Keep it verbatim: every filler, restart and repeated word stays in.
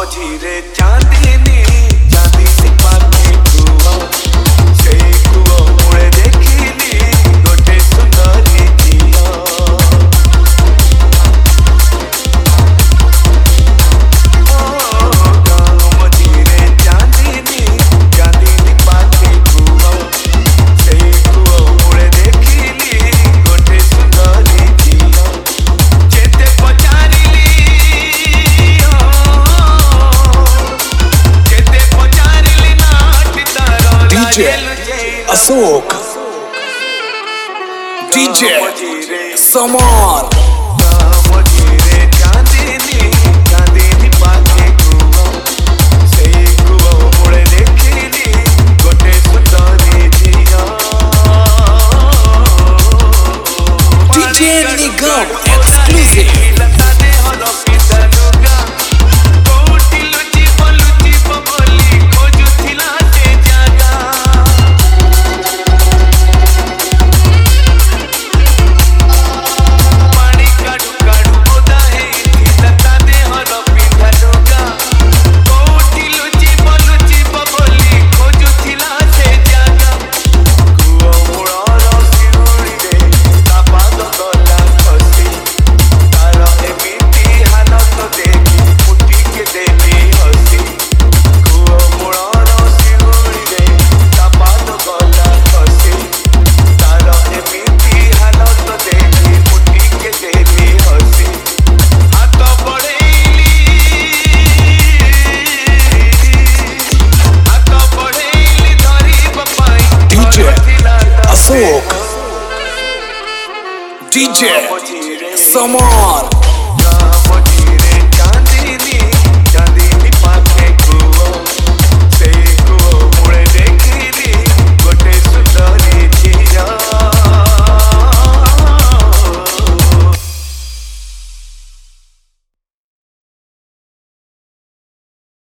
मझिरे चांदनी चांदनी पाखे कुआ से कुआ मुळे देखिली गोटे सुंदरी झिया मझिरे चांदनी चांदनी पाखे कुआ से कुआ मुळे देखिली गोटे सुंदरी झिया जेते पचारिली D J Ashok, D J Samar. D J Nigam exclusive. Ashok, D J Samar.